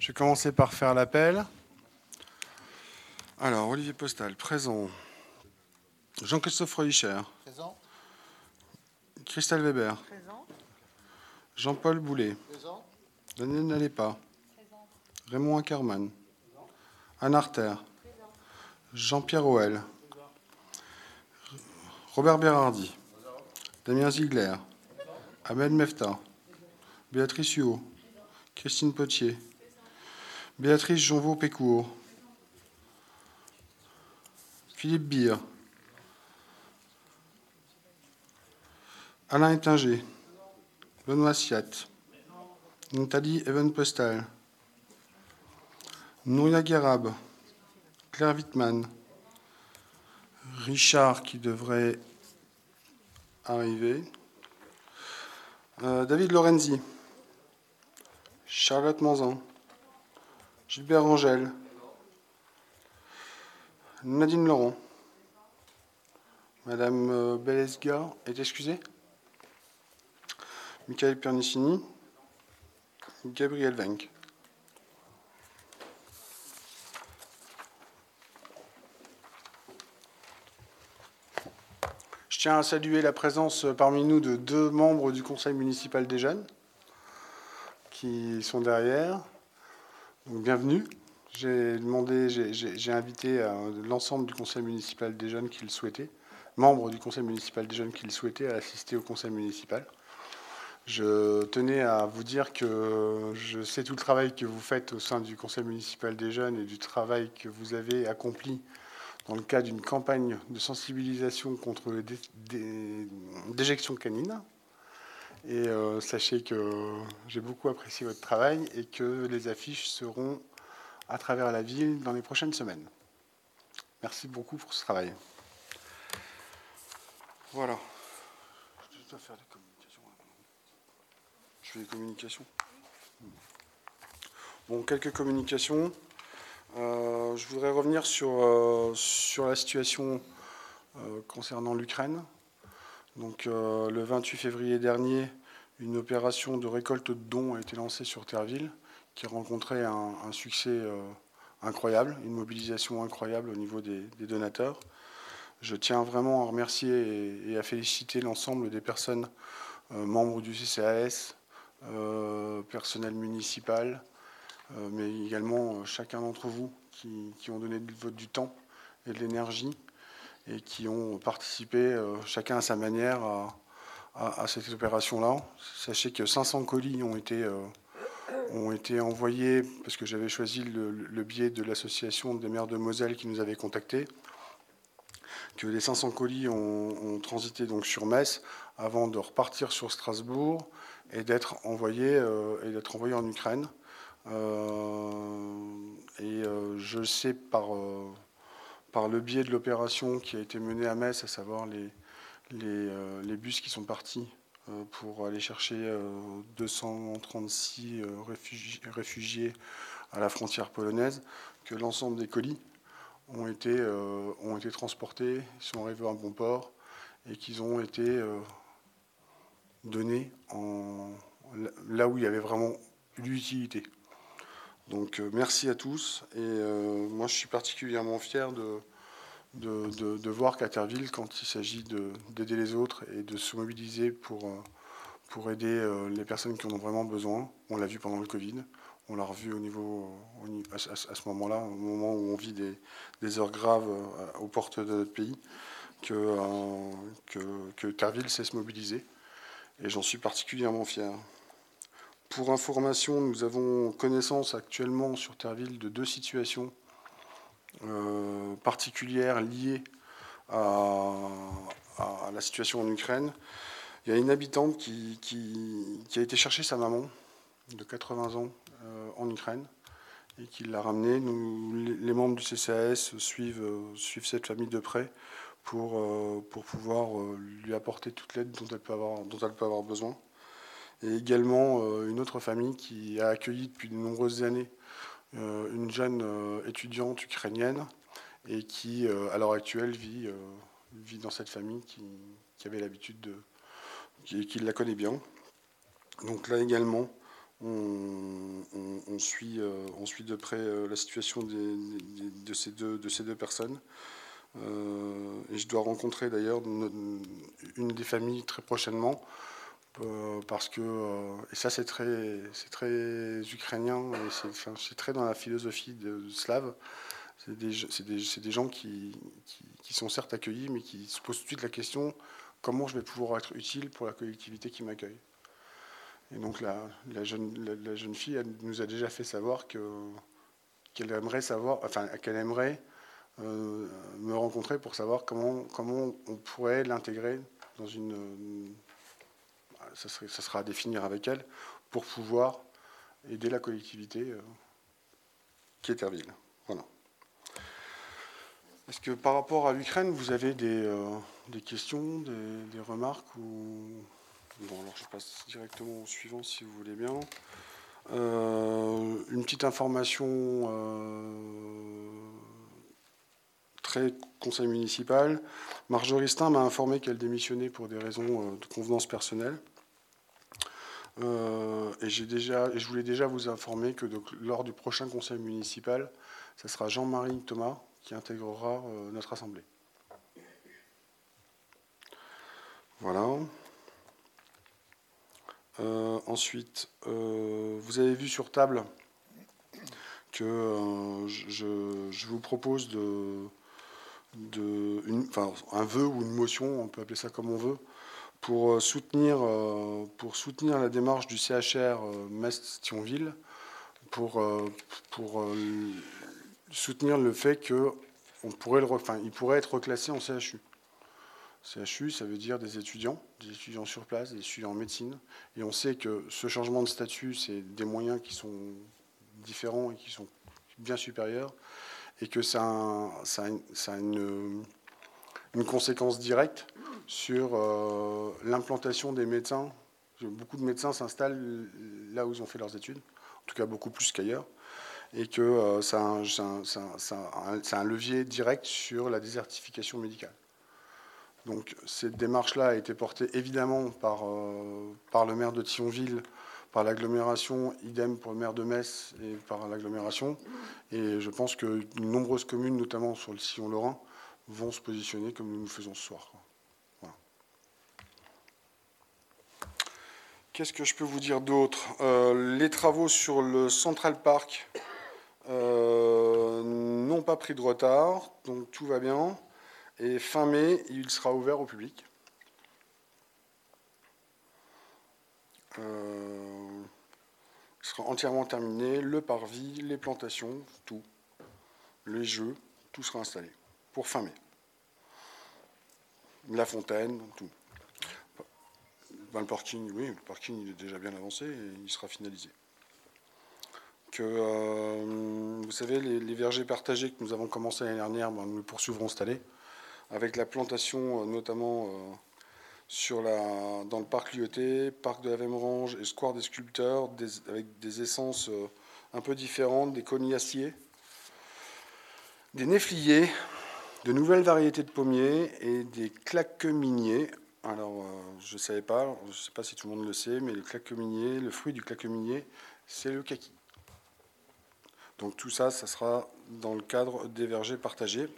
Je vais commencer par faire l'appel. Alors, Olivier Postal, présent. Jean-Christophe Reuicher. Présent. Christelle Weber. Présent. Jean-Paul Boulet. Présent. Daniel Nalépa. Présent. Raymond Ackermann. Anne Arter. Présent. Jean-Pierre Hoël. Robert Bérardi. Damien Ziegler. Ahmed Mefta. Béatrice Huot. Christine Potier. Béatrice Jonvaux-Pécourt. Philippe Beer. Alain Ettinger. Benoît Siat. Nathalie Even-Postal. Nouria Guérab. Claire Wittmann. Richard qui devrait arriver. David Lorenzi. Charlotte Manzan. Gilbert Angèle. Nadine Laurent. Madame Belesga est excusée. Michael Pernicini. Gabriel Wenck. Je tiens à saluer la présence parmi nous de 2 membres du Conseil municipal des jeunes qui sont derrière. Donc, bienvenue. J'ai invité l'ensemble du Conseil municipal des jeunes qui le souhaitaient, membres du Conseil municipal des jeunes qui le souhaitaient, à assister au Conseil municipal. Je tenais à vous dire que je sais tout le travail que vous faites au sein du Conseil municipal des jeunes et du travail que vous avez accompli dans le cadre d'une campagne de sensibilisation contre les déjections canines. Et sachez que j'ai beaucoup apprécié votre travail et que les affiches seront à travers la ville dans les prochaines semaines. Merci beaucoup pour ce travail. Voilà. Je dois faire des communications. Je fais des communications. Bon, quelques communications. Je voudrais revenir sur la situation concernant l'Ukraine. Donc, le 28 février dernier, une opération de récolte de dons a été lancée sur Terreville, qui rencontrait un succès incroyable, une mobilisation incroyable au niveau des donateurs. Je tiens vraiment à remercier et à féliciter l'ensemble des personnes membres du CCAS, personnel municipal, mais également chacun d'entre vous qui ont donné du temps et de l'énergie et qui ont participé chacun à sa manière à cette opération-là. Sachez que 500 colis ont été envoyés, parce que j'avais choisi le biais de l'association des maires de Moselle qui nous avait contactés, que les 500 colis ont transité donc sur Metz avant de repartir sur Strasbourg et d'être envoyés en Ukraine. Je sais par le biais de l'opération qui a été menée à Metz, à savoir les bus qui sont partis pour aller chercher 236 réfugiés à la frontière polonaise, que l'ensemble des colis ont été transportés, ils sont arrivés à un bon port et qu'ils ont été donnés là où il y avait vraiment l'utilité. Donc merci à tous et moi je suis particulièrement fier de voir qu'à Terreville, quand il s'agit d'aider les autres et de se mobiliser pour aider les personnes qui en ont vraiment besoin, on l'a vu pendant le Covid, on l'a revu à ce moment-là, au moment où on vit des heures graves aux portes de notre pays, que Terreville sait se mobiliser et j'en suis particulièrement fier. Pour information, nous avons connaissance actuellement sur Terreville de 2 situations particulières liées à la situation en Ukraine. Il y a une habitante qui a été chercher sa maman de 80 ans en Ukraine et qui l'a ramenée. Les membres du CCAS suivent cette famille de près pour pouvoir lui apporter toute l'aide dont elle peut avoir besoin. Et également une autre famille qui a accueilli depuis de nombreuses années une jeune étudiante ukrainienne et qui, à l'heure actuelle, vit dans cette famille qui avait l'habitude qui la connaît bien. Donc là également, On suit de près la situation de ces deux personnes. Et je dois rencontrer d'ailleurs une des familles très prochainement, parce que, et ça c'est très ukrainien, et c'est très dans la philosophie slave. C'est des gens qui sont certes accueillis, mais qui se posent tout de suite la question: comment je vais pouvoir être utile pour la collectivité qui m'accueille? Et donc la jeune fille, elle nous a déjà fait savoir qu'elle aimerait me rencontrer pour savoir comment on pourrait l'intégrer dans ça sera à définir avec elle, pour pouvoir aider la collectivité qui est Terville. Voilà. Est-ce que par rapport à l'Ukraine, vous avez des questions, des remarques ou... Bon, alors je passe directement au suivant si vous voulez bien. Une petite information très conseil municipal. Marjorie Stein m'a informé qu'elle démissionnait pour des raisons de convenance personnelle. Et je voulais déjà vous informer que lors du prochain conseil municipal, ce sera Jean-Marie Thomas qui intégrera notre assemblée. Voilà. Ensuite, vous avez vu sur table que je vous propose un vœu ou une motion, on peut appeler ça comme on veut, pour soutenir la démarche du CHR Metz-Thionville, pour soutenir le fait qu'il pourrait être reclassé en CHU. CHU, ça veut dire des étudiants sur place, des étudiants en médecine. Et on sait que ce changement de statut, c'est des moyens qui sont différents et qui sont bien supérieurs, et que ça a une conséquence directe sur l'implantation des médecins. Beaucoup de médecins s'installent là où ils ont fait leurs études, en tout cas beaucoup plus qu'ailleurs, et que c'est un levier direct sur la désertification médicale. Donc cette démarche-là a été portée évidemment par le maire de Thionville, par l'agglomération, idem pour le maire de Metz et par l'agglomération. Et je pense que de nombreuses communes, notamment sur le sillon lorrain, vont se positionner comme nous faisons ce soir. Voilà. Qu'est-ce que je peux vous dire d'autre ? Les travaux sur le Central Park n'ont pas pris de retard, donc tout va bien. Et fin mai, il sera ouvert au public. Il sera entièrement terminé, le parvis, les plantations, tout. Les jeux, tout sera installé pour fin mai. La fontaine, tout. Le parking, oui, le parking il est déjà bien avancé et il sera finalisé. Vous savez, les vergers partagés que nous avons commencé l'année dernière, nous les poursuivrons cette année, avec la plantation notamment dans le parc Lyoté, parc de la Vémerange et square des sculpteurs, avec des essences un peu différentes, des cognaciers, des néfliers, de nouvelles variétés de pommiers et des claqueminiers. Alors, je ne sais pas si tout le monde le sait, mais le fruit du claqueminier, c'est le kaki. Donc tout ça, ça sera dans le cadre des vergers partagés.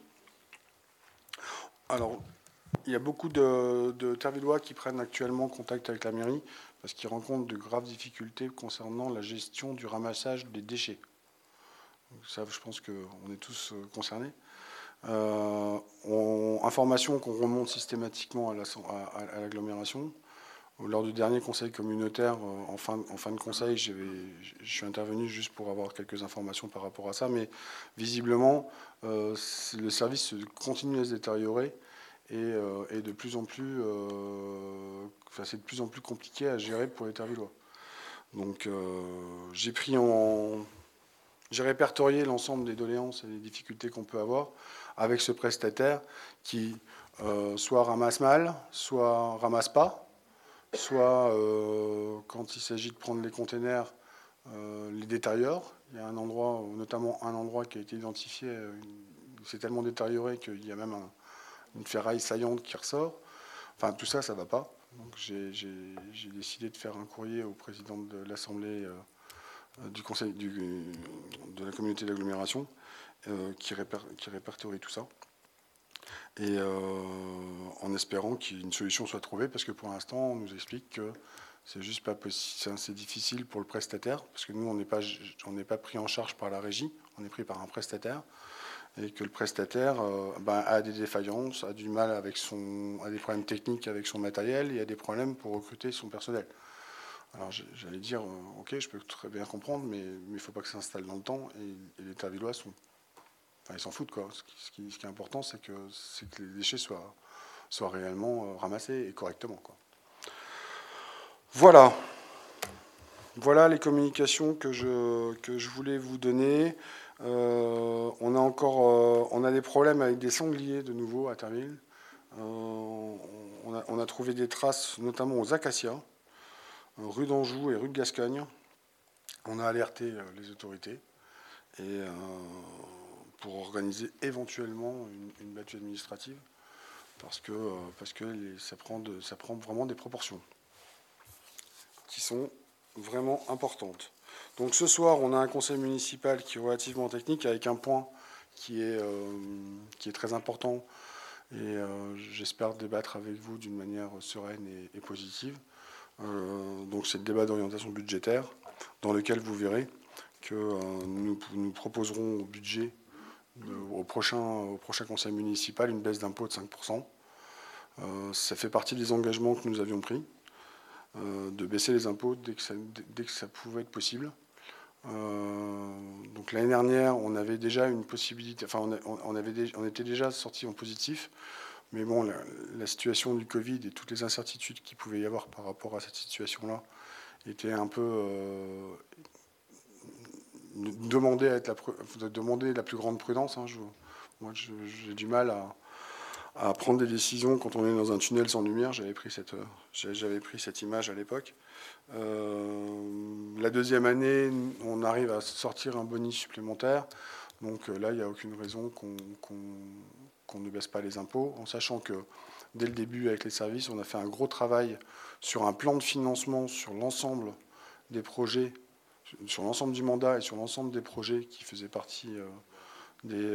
Alors, il y a beaucoup de Tervillois qui prennent actuellement contact avec la mairie parce qu'ils rencontrent de graves difficultés concernant la gestion du ramassage des déchets. Donc ça, je pense qu'on est tous concernés. Information qu'on remonte systématiquement à l'agglomération. Lors du dernier conseil communautaire, en fin de conseil, je suis intervenu juste pour avoir quelques informations par rapport à ça, mais visiblement, le service continue à se détériorer et c'est de plus en plus compliqué à gérer pour les Tervillois. Donc, j'ai répertorié l'ensemble des doléances et des difficultés qu'on peut avoir avec ce prestataire qui soit ramasse mal, soit ramasse pas, soit quand il s'agit de prendre les containers, les détériore. Il y a notamment un endroit qui a été identifié, c'est tellement détérioré qu'il y a même une ferraille saillante qui ressort. Enfin, tout ça, ça ne va pas. Donc j'ai décidé de faire un courrier au président de l'Assemblée du Conseil de la communauté d'agglomération qui répertorie tout ça. Et en espérant qu'une solution soit trouvée, parce que pour l'instant, on nous explique que c'est juste pas possible, c'est difficile pour le prestataire, parce que nous, on n'est pas pris en charge par la régie, on est pris par un prestataire, et que le prestataire a des défaillances, a du mal a des problèmes techniques avec son matériel, et a des problèmes pour recruter son personnel. Alors j'allais dire, ok, je peux très bien comprendre, mais il ne faut pas que ça s'installe dans le temps, et les Tervillois ils s'en foutent, quoi. Ce qui est important, c'est que les déchets soient réellement ramassés et correctement, quoi. Voilà. Voilà les communications que je voulais vous donner. On a des problèmes avec des sangliers de nouveau à Terville. On a trouvé des traces, notamment aux acacias, rue d'Anjou et rue de Gascogne. On a alerté les autorités et pour organiser éventuellement une battue administrative parce que ça prend vraiment des proportions qui sont vraiment importantes. Donc ce soir, on a un conseil municipal qui est relativement technique avec un point qui est très important et j'espère débattre avec vous d'une manière sereine et positive. Donc c'est le débat d'orientation budgétaire dans lequel vous verrez que nous proposerons au budget au prochain conseil municipal une baisse d'impôt de 5%. Ça fait partie des engagements que nous avions pris, de baisser les impôts dès que ça pouvait être possible. Donc l'année dernière, on avait déjà une possibilité, enfin on était déjà sorti en positif, mais bon, la situation du Covid et toutes les incertitudes qu'il pouvait y avoir par rapport à cette situation-là étaient un peu demander la plus grande prudence. Hein. Moi, j'ai du mal à prendre des décisions quand on est dans un tunnel sans lumière. J'avais pris cette image à l'époque. La deuxième année, on arrive à sortir un bonus supplémentaire. Donc là, il n'y a aucune raison qu'on ne baisse pas les impôts, en sachant que dès le début, avec les services, on a fait un gros travail sur un plan de financement sur l'ensemble des projets, sur l'ensemble du mandat et sur l'ensemble des projets qui faisaient partie des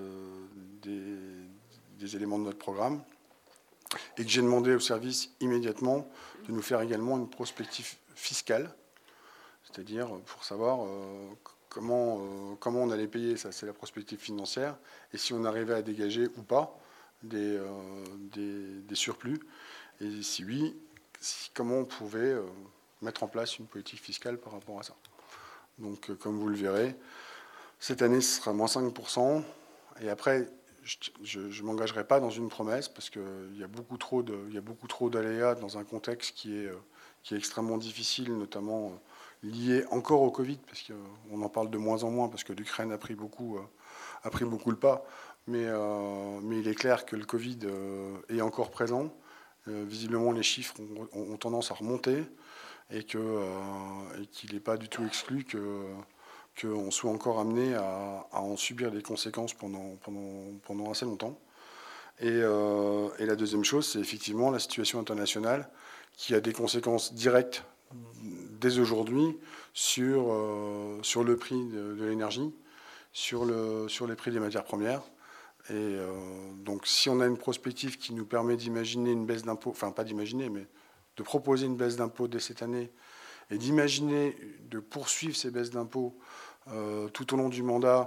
éléments de notre programme, et que j'ai demandé au service immédiatement de nous faire également une prospective fiscale, c'est-à-dire pour savoir comment on allait payer, ça c'est la prospective financière, et si on arrivait à dégager ou pas des surplus, et si oui, comment on pouvait mettre en place une politique fiscale par rapport à ça. Donc comme vous le verrez, cette année ce sera moins 5%, et après je ne m'engagerai pas dans une promesse parce qu'il y a beaucoup trop d'aléas dans un contexte qui est extrêmement difficile, notamment lié encore au Covid, parce qu'on en parle de moins en moins, parce que l'Ukraine a pris beaucoup le pas. Mais il est clair que le Covid est encore présent. Visiblement, les chiffres ont tendance à remonter et qu'il n'est pas du tout exclu qu'on soit encore amené à en subir les conséquences pendant assez longtemps. Et la deuxième chose, c'est effectivement la situation internationale qui a des conséquences directes dès aujourd'hui sur le prix de l'énergie, sur les prix des matières premières. Et donc si on a une prospective qui nous permet d'imaginer une baisse d'impôt, enfin pas d'imaginer, mais de proposer une baisse d'impôt dès cette année, et d'imaginer de poursuivre ces baisses d'impôts tout au long du mandat,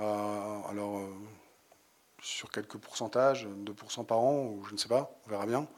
sur quelques pourcentages, 2% par an, ou je ne sais pas, on verra bien.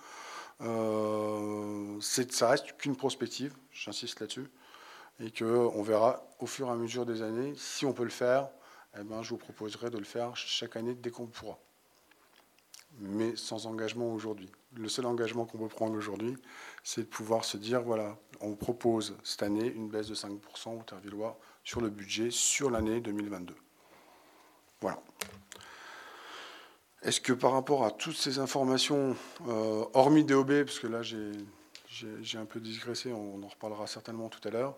Ça reste qu'une prospective, j'insiste là-dessus, et qu'on verra au fur et à mesure des années. Si on peut le faire, eh ben, je vous proposerai de le faire chaque année dès qu'on pourra. Mais sans engagement aujourd'hui. Le seul engagement qu'on peut prendre aujourd'hui, c'est de pouvoir se dire, voilà, on propose cette année une baisse de 5% au Tervillois sur le budget sur l'année 2022. Voilà. Est-ce que par rapport à toutes ces informations, hormis DOB, parce que là j'ai un peu digressé, on en reparlera certainement tout à l'heure,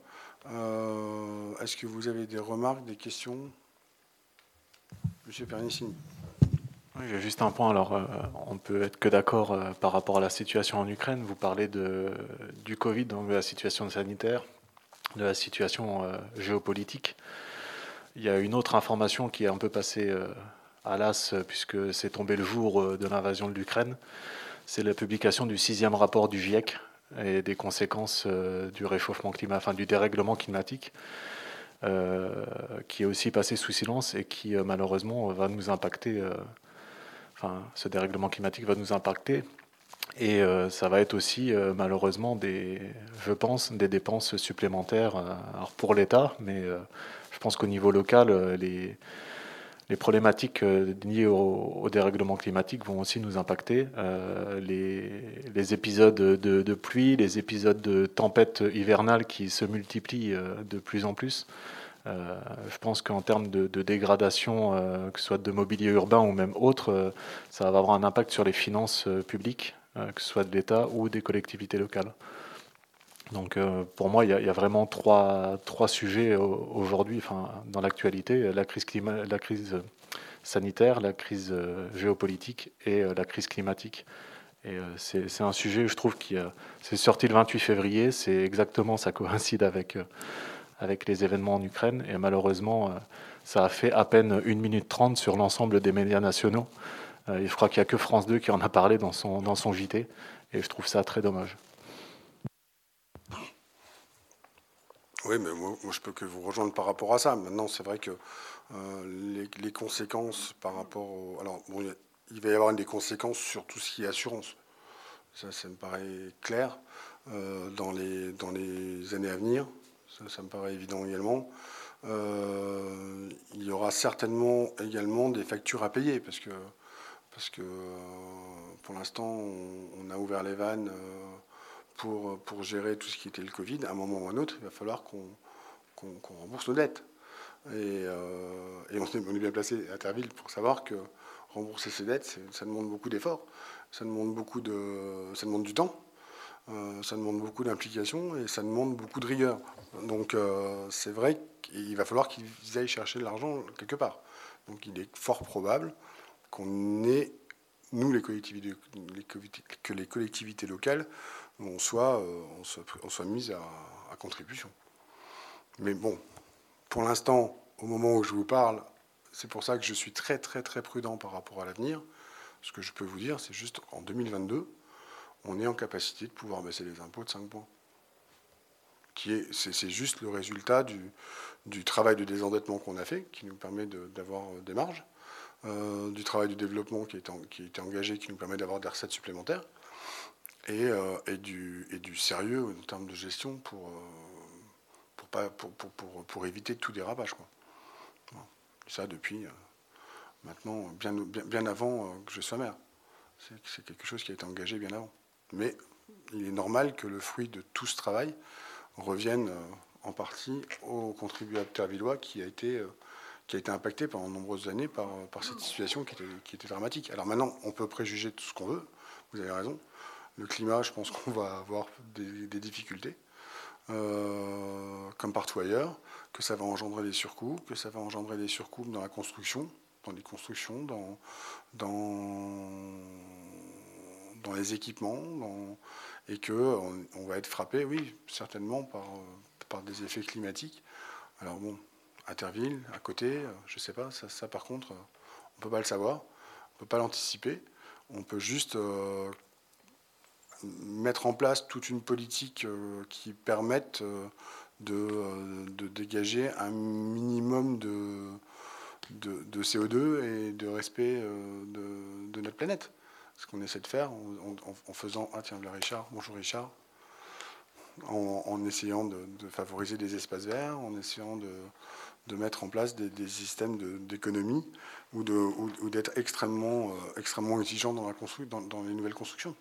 est-ce que vous avez des remarques, des questions? Monsieur Pernissini. Oui, j'ai juste un point. Alors, on peut être que d'accord par rapport à la situation en Ukraine. Vous parlez du Covid, donc de la situation sanitaire, de la situation géopolitique. Il y a une autre information qui est un peu passée à l'as, puisque c'est tombé le jour de l'invasion de l'Ukraine. C'est la publication du 6e rapport du GIEC et des conséquences du réchauffement climatique, enfin du dérèglement climatique, qui est aussi passé sous silence et qui malheureusement va nous impacter. Enfin, ce dérèglement climatique va nous impacter. Et ça va être aussi malheureusement je pense, des dépenses supplémentaires alors pour l'État, mais je pense qu'au niveau local, les problématiques liées au dérèglement climatique vont aussi nous impacter. Les épisodes de pluie, les épisodes de tempêtes hivernales qui se multiplient de plus en plus. Je pense qu'en termes de dégradation, que ce soit de mobilier urbain ou même autre, ça va avoir un impact sur les finances publiques, que ce soit de l'État ou des collectivités locales. Donc pour moi, il y a vraiment trois sujets aujourd'hui, enfin, dans l'actualité, la crise sanitaire, la crise géopolitique et la crise climatique. Et c'est un sujet, je trouve, c'est sorti le 28 février, c'est exactement, ça coïncide avec les événements en Ukraine. Et malheureusement, ça a fait à peine 1 minute 30 sur l'ensemble des médias nationaux. Et je crois qu'il n'y a que France 2 qui en a parlé dans son JT. Et je trouve ça très dommage. Oui, mais moi, je peux que vous rejoindre par rapport à ça. Maintenant, c'est vrai que les conséquences par rapport au... Alors, bon, il va y avoir des conséquences sur tout ce qui est assurance. Ça me paraît clair dans les années à venir. Ça me paraît évident également. Il y aura certainement également des factures à payer parce que pour l'instant, on a ouvert les vannes pour gérer tout ce qui était le Covid. À un moment ou à un autre, il va falloir qu'on rembourse nos dettes. Et on est bien placé à Terville pour savoir que rembourser ses dettes, ça demande beaucoup d'efforts, ça demande ça demande du temps, ça demande beaucoup d'implication et ça demande beaucoup de rigueur. Donc c'est vrai qu'il va falloir qu'ils aillent chercher de l'argent quelque part. Donc il est fort probable qu'on ait, nous que les collectivités locales, on soit mises à contribution. Mais bon, pour l'instant, au moment où je vous parle, c'est pour ça que je suis très très très prudent par rapport à l'avenir. Ce que je peux vous dire, c'est juste qu'en 2022, on est en capacité de pouvoir baisser les impôts de 5 points. C'est juste le résultat du travail de désendettement qu'on a fait, qui nous permet d'avoir des marges, du travail de développement qui a été engagé, qui nous permet d'avoir des recettes supplémentaires, et du sérieux en termes de gestion pour éviter tout dérapage, quoi. Ça depuis maintenant, bien avant que je sois maire. C'est quelque chose qui a été engagé bien avant. Mais il est normal que le fruit de tout ce travail revienne en partie au contribuable tervillois qui a été impacté pendant de nombreuses années par cette situation qui était dramatique. Alors maintenant, on peut préjuger tout ce qu'on veut, vous avez raison. Le climat, je pense qu'on va avoir des difficultés, comme partout ailleurs, que ça va engendrer des surcoûts, que ça va engendrer des surcoûts dans la construction, dans les constructions, dans les équipements, et qu'on va être frappé, oui, certainement par des effets climatiques. Alors bon, à Terville, à côté, je ne sais pas, ça par contre, on ne peut pas le savoir, on ne peut pas l'anticiper, on peut juste mettre en place toute une politique qui permette de dégager un minimum de CO2 et de respect de notre planète. Ce qu'on essaie de faire en faisant... Ah tiens, là Richard, bonjour Richard. En essayant de favoriser des espaces verts, en essayant de mettre en place des systèmes d'économie ou d'être extrêmement exigeant dans les nouvelles constructions.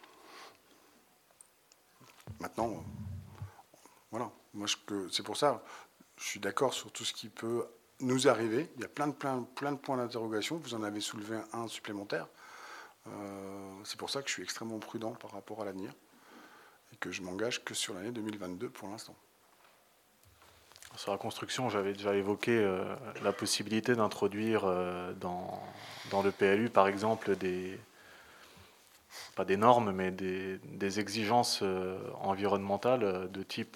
Maintenant, voilà. Moi, c'est pour ça, je suis d'accord sur tout ce qui peut nous arriver. Il y a plein de points d'interrogation. Vous en avez soulevé un supplémentaire. C'est pour ça que je suis extrêmement prudent par rapport à l'avenir et que je m'engage que sur l'année 2022 pour l'instant. Sur la construction, j'avais déjà évoqué la possibilité d'introduire dans le PLU, par exemple, pas des normes, mais des exigences environnementales de type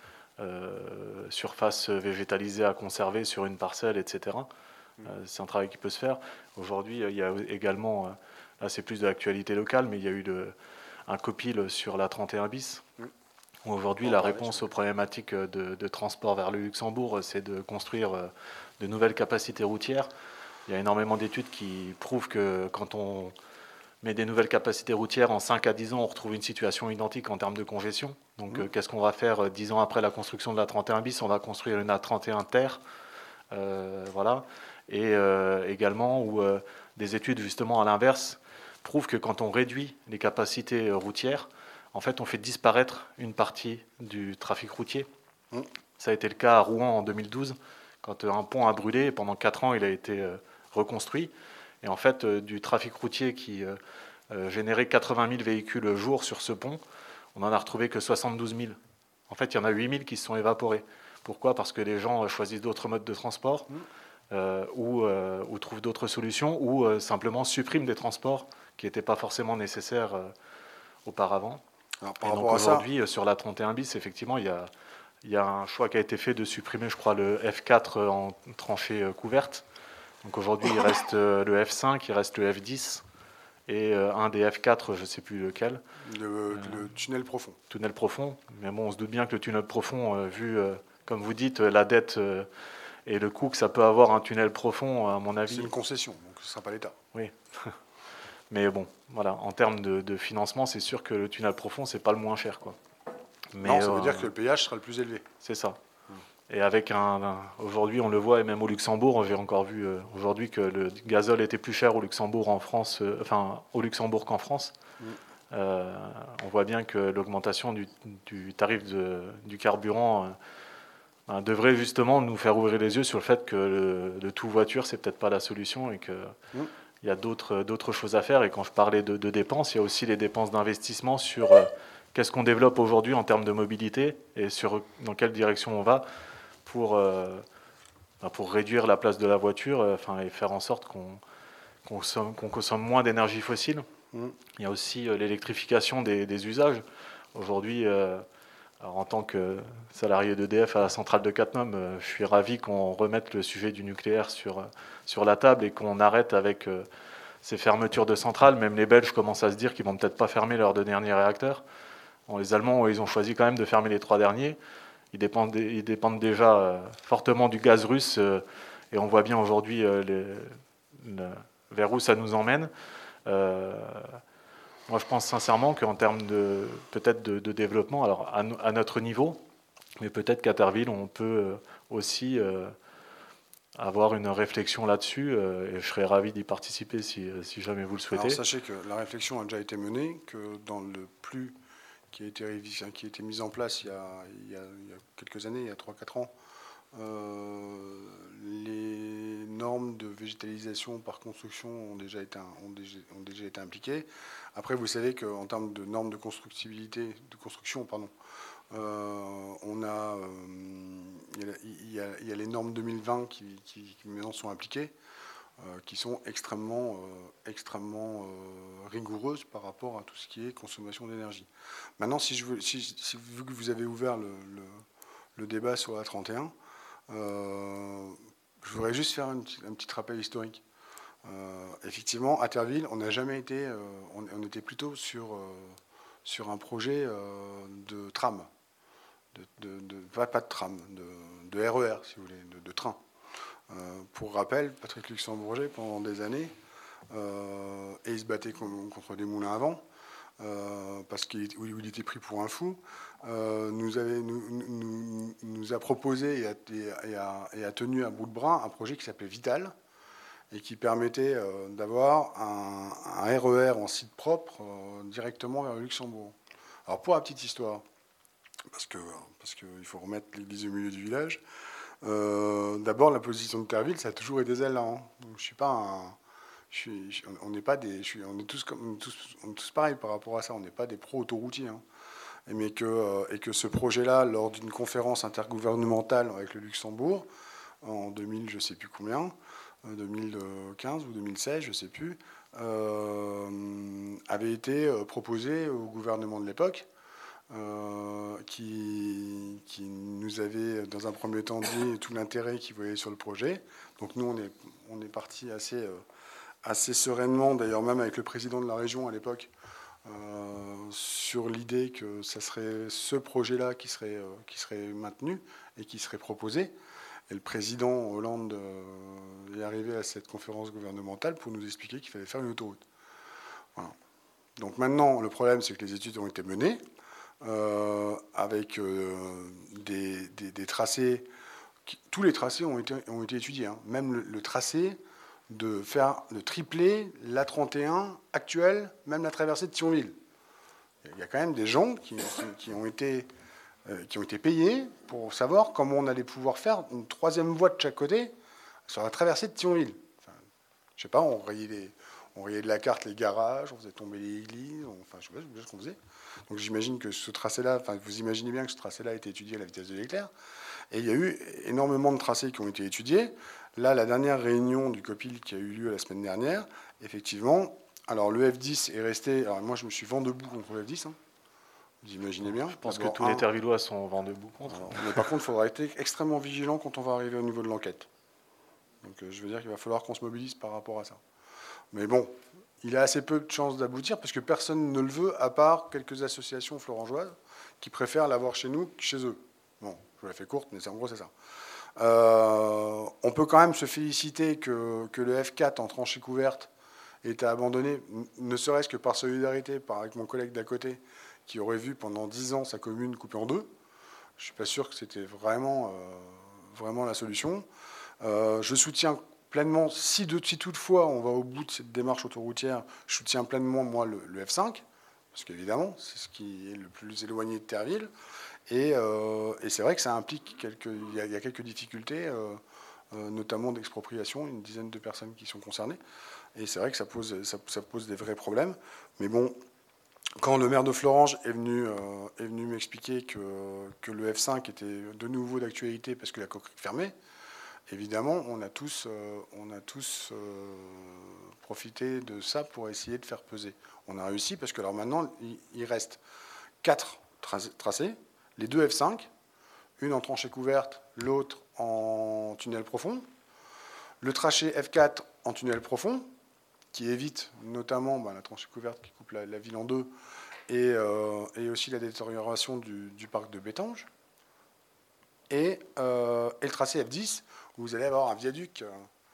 surface végétalisée à conserver sur une parcelle, etc. C'est un travail qui peut se faire. Aujourd'hui, il y a également, là c'est plus de l'actualité locale, mais il y a eu un copil sur la 31 bis. Aujourd'hui, la réponse aux problématiques de transport vers le Luxembourg, c'est de construire de nouvelles capacités routières. Il y a énormément d'études qui prouvent que quand on met des nouvelles capacités routières en 5 à 10 ans, on retrouve une situation identique en termes de congestion. Donc qu'est-ce qu'on va faire 10 ans après la construction de la 31 bis? On va construire une A31 terre. Voilà. Et également où des études justement à l'inverse prouvent que quand on réduit les capacités routières, en fait, on fait disparaître une partie du trafic routier. Ça a été le cas à Rouen en 2012, quand un pont a brûlé. Pendant 4 ans, il a été reconstruit. Et en fait, du trafic routier qui générait 80 000 véhicules jour sur ce pont, on n'en a retrouvé que 72 000. En fait, il y en a 8 000 qui se sont évaporés. Pourquoi? Parce que les gens choisissent d'autres modes de transport ou trouvent d'autres solutions ou simplement suppriment des transports qui n'étaient pas forcément nécessaires auparavant. Alors, et donc aujourd'hui, sur la 31 bis, effectivement, il y a un choix qui a été fait de supprimer, je crois, le F4 en tranchée couverte. Donc aujourd'hui, il reste le F5, il reste le F10 et un des F4, je ne sais plus lequel. Le tunnel profond. Tunnel profond. Mais bon, on se doute bien que le tunnel profond, vu, comme vous dites, la dette et le coût que ça peut avoir un tunnel profond, à mon avis. C'est une concession, donc ce ne sera pas l'État. Oui. Mais bon, voilà, en termes de financement, c'est sûr que le tunnel profond, c'est pas le moins cher, quoi. Mais non, ça veut dire que le péage sera le plus élevé. C'est ça. Et avec aujourd'hui, on le voit, et même au Luxembourg, j'ai encore vu aujourd'hui que le gazole était plus cher au Luxembourg au Luxembourg qu'en France. On voit bien que l'augmentation du tarif du carburant devrait justement nous faire ouvrir les yeux sur le fait que le tout voiture, c'est peut-être pas la solution et que il y a d'autres choses à faire. Et quand je parlais de dépenses, il y a aussi les dépenses d'investissement sur qu'est-ce qu'on développe aujourd'hui en termes de mobilité et dans quelle direction on va pour réduire la place de la voiture et faire en sorte qu'on consomme moins d'énergie fossile. Il y a aussi l'électrification des usages. Aujourd'hui, en tant que salarié d'EDF à la centrale de Cattenom, je suis ravi qu'on remette le sujet du nucléaire sur la table et qu'on arrête avec ces fermetures de centrales. Même les Belges commencent à se dire qu'ils vont peut-être pas fermer leurs 2 derniers réacteurs. Bon, les Allemands, ils ont choisi quand même de fermer les 3 derniers. Ils dépendent déjà fortement du gaz russe et on voit bien aujourd'hui vers où ça nous emmène. Moi, je pense sincèrement qu'en termes peut-être de développement, alors à notre niveau, mais peut-être qu'à Terville, on peut aussi avoir une réflexion là-dessus et je serais ravi d'y participer si jamais vous le souhaitez. Alors, sachez que la réflexion a déjà été menée, que dans le PLU qui a été mis en place il y a quelques années, il y a 3-4 ans, les normes de végétalisation par construction ont déjà été impliquées. Après, vous savez qu'en termes de normes de construction, il y a les normes 2020 qui maintenant sont appliquées, qui sont extrêmement rigoureuses par rapport à tout ce qui est consommation d'énergie. Maintenant, vu que vous avez ouvert le débat sur la 31, je voudrais juste faire un petit rappel historique. Effectivement, à Terville, on n'a jamais été, on était plutôt sur un projet de tram, pas de tram, de RER, si vous voulez, de train. Pour rappel, Patrick Luxembourger, pendant des années, et il se battait contre des moulins à vent, parce qu'il était pris pour un fou, nous a proposé et a tenu à bout de bras un projet qui s'appelait Vital, et qui permettait d'avoir un RER en site propre directement vers le Luxembourg. Alors pour la petite histoire, parce qu'il faut remettre l'église au milieu du village, d'abord la position de Terville, ça a toujours été celle-là. Hein. Donc, je suis pas un... on n'est pas des... on est tous pareils par rapport à ça, on n'est pas des pro-autoroutiers. Hein. et que ce projet-là, lors d'une conférence intergouvernementale avec le Luxembourg, en 2000, je ne sais plus combien, 2015 ou 2016, je ne sais plus, avait été proposé au gouvernement de l'époque, qui nous avait, dans un premier temps, dit tout l'intérêt qu'il voyait sur le projet. Donc nous, on est parti assez sereinement, d'ailleurs même avec le président de la région à l'époque, sur l'idée que ça serait ce projet-là qui serait maintenu et qui serait proposé. Et le président Hollande est arrivé à cette conférence gouvernementale pour nous expliquer qu'il fallait faire une autoroute. Voilà. Donc maintenant, le problème, c'est que les études ont été menées avec des tracés. Tous les tracés ont été étudiés. Hein. Même le tracé de tripler l'A31 actuelle, même la traversée de Thionville. Il y a quand même des gens qui ont été payés pour savoir comment on allait pouvoir faire une troisième voie de chaque côté sur la traversée de Thionville. Enfin, je sais pas, on rayait de la carte les garages, on faisait tomber les églises, enfin je sais pas ce qu'on faisait. Donc j'imagine que ce tracé-là, enfin vous imaginez bien que ce tracé-là a été étudié à la vitesse de l'éclair. Et il y a eu énormément de tracés qui ont été étudiés. Là, la dernière réunion du COPIL qui a eu lieu la semaine dernière, effectivement, alors le F10 est resté. Alors moi, je me suis vent debout contre le F10. Hein. Vous imaginez bien. Je pense que tous les Tervillois sont vent debout contre. Alors, mais par contre, il faudra être extrêmement vigilant quand on va arriver au niveau de l'enquête. Donc je veux dire qu'il va falloir qu'on se mobilise par rapport à ça. Mais bon, il a assez peu de chances d'aboutir parce que personne ne le veut, à part quelques associations florangeoises qui préfèrent l'avoir chez nous que chez eux. Bon, je la fais courte, mais en gros, c'est ça. On peut quand même se féliciter que le F4 en tranchée couverte ait été abandonné, ne serait-ce que par solidarité avec mon collègue d'à côté, qui aurait vu pendant 10 ans sa commune coupée en deux. Je ne suis pas sûr que c'était vraiment la solution. Je soutiens pleinement, si toutefois on va au bout de cette démarche autoroutière, je soutiens pleinement, moi, le F5, parce qu'évidemment, c'est ce qui est le plus éloigné de Terreville. Et c'est vrai que ça implique il y a quelques difficultés, notamment d'expropriation, une dizaine de personnes qui sont concernées. Et c'est vrai que ça pose des vrais problèmes. Mais bon, quand le maire de Florange est venu m'expliquer que le F5 était de nouveau d'actualité parce que la coquerie fermée, évidemment, on a tous profité de ça pour essayer de faire peser. On a réussi parce que alors maintenant, il reste 4 tracés. Les deux F5, une en tranchée couverte, l'autre en tunnel profond. Le tracé F4 en tunnel profond, qui évite notamment la tranchée couverte qui coupe la ville en deux, et aussi la détérioration du parc de Bétange. Et le tracé F10, où vous allez avoir un viaduc,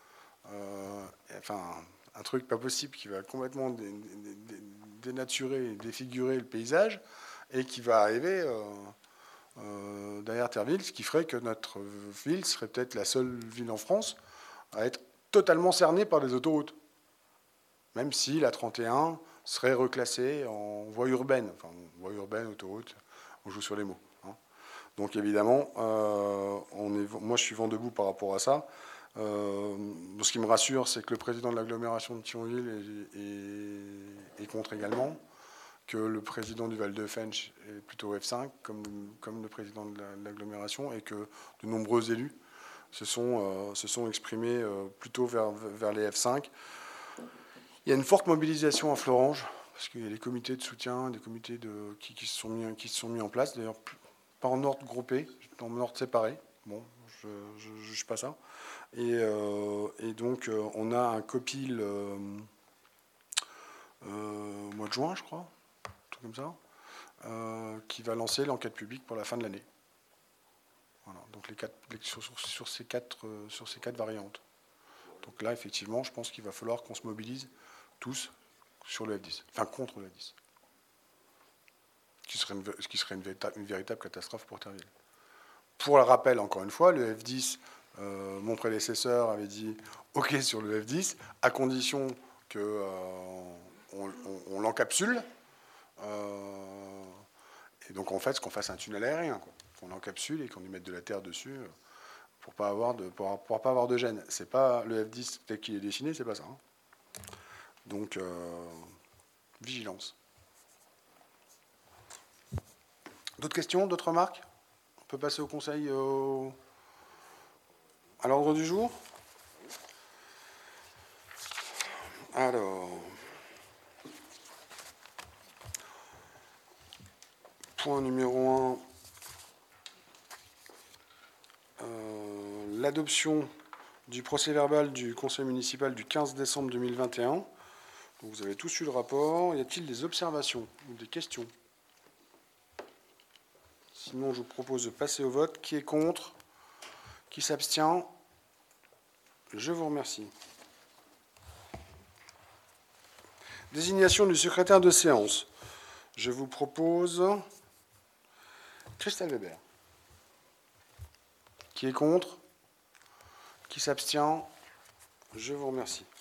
un truc pas possible qui va complètement dénaturer et défigurer le paysage, et qui va arriver derrière Terreville, ce qui ferait que notre ville serait peut-être la seule ville en France à être totalement cernée par des autoroutes. Même si la 31 serait reclassée en voie urbaine. Enfin, voie urbaine, autoroute, on joue sur les mots. Hein. Donc évidemment, moi je suis vent debout par rapport à ça. Ce qui me rassure, c'est que le président de l'agglomération de Thionville est contre également, que le président du Val-de-Fensch est plutôt F5, comme le président de l'agglomération, et que de nombreux élus se sont exprimés plutôt vers les F5. Il y a une forte mobilisation à Florange, parce qu'il y a des comités de soutien, des comités qui se sont mis en place, d'ailleurs pas en ordre groupé, en ordre séparé. Bon, je ne juge pas ça. Et donc on a un COPIL au mois de juin, je crois, comme ça, qui va lancer l'enquête publique pour la fin de l'année. Voilà, donc sur ces quatre variantes. Donc là, effectivement, je pense qu'il va falloir qu'on se mobilise tous sur le F10, enfin contre le F10, ce qui serait une véritable catastrophe pour Terreville. Pour le rappel, encore une fois, le F10, mon prédécesseur avait dit OK sur le F10, à condition qu'on l'encapsule. Et donc, en fait, qu'on fasse un tunnel aérien, qu'on l'encapsule et qu'on lui mette de la terre dessus pour pas avoir de gêne. C'est pas le F10 tel qu'il est dessiné, c'est pas ça. Hein. Donc, vigilance. D'autres questions, d'autres remarques? On peut passer au conseil à l'ordre du jour. Alors, point numéro 1, l'adoption du procès-verbal du conseil municipal du 15 décembre 2021. Donc, vous avez tous eu le rapport. Y a-t-il des observations ou des questions? Sinon, je vous propose de passer au vote. Qui est contre? Qui s'abstient? Je vous remercie. Désignation du secrétaire de séance. Je vous propose Christelle Weber. Qui est contre? Qui s'abstient? Je vous remercie.